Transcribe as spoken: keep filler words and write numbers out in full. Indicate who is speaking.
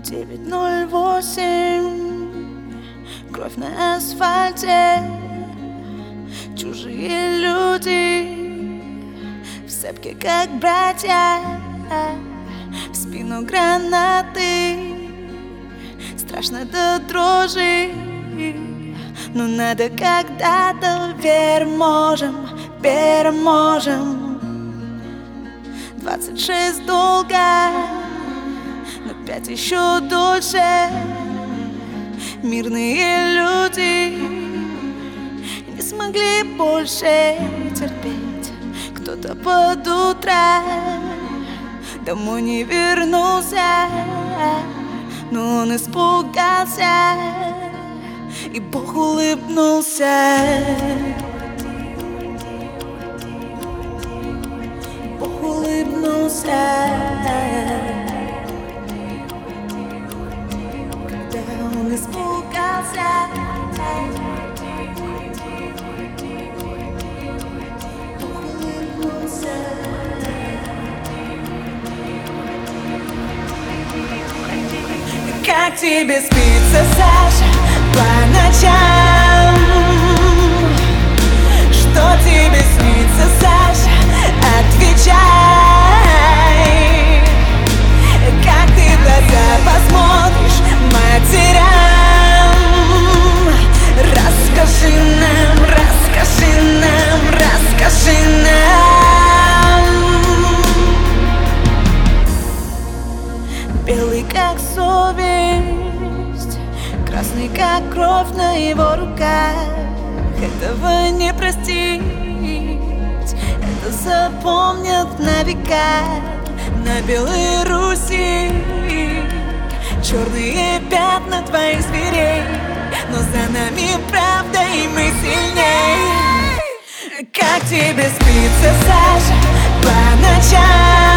Speaker 1: девять ноль восемь. Кровь на асфальте, чужие люди в цепке, как братья, в спину гранаты. Страшно до дрожи, но надо когда-то. Верможем, переможем. Двадцать шесть долго, но пять еще дольше. Мирные люди не смогли больше терпеть. Кто-то под утро домой не вернулся, но он испугался, и Бог улыбнулся. Бог улыбнулся, когда он испугался. Бог улыбнулся. Как тебе спится, Саша, по ночам? Что тебе снится, Саша? Отвечай. Как ты в глаза посмотришь матерям? Расскажи нам, расскажи нам, расскажи нам. Белый как совесть, красный как кровь на его руках. Этого не простить, это запомнят на века. На Белой Руси черные пятна твоих зверей, но за нами правда, и мы сильней. Как тебе спится, Саша, по ночам?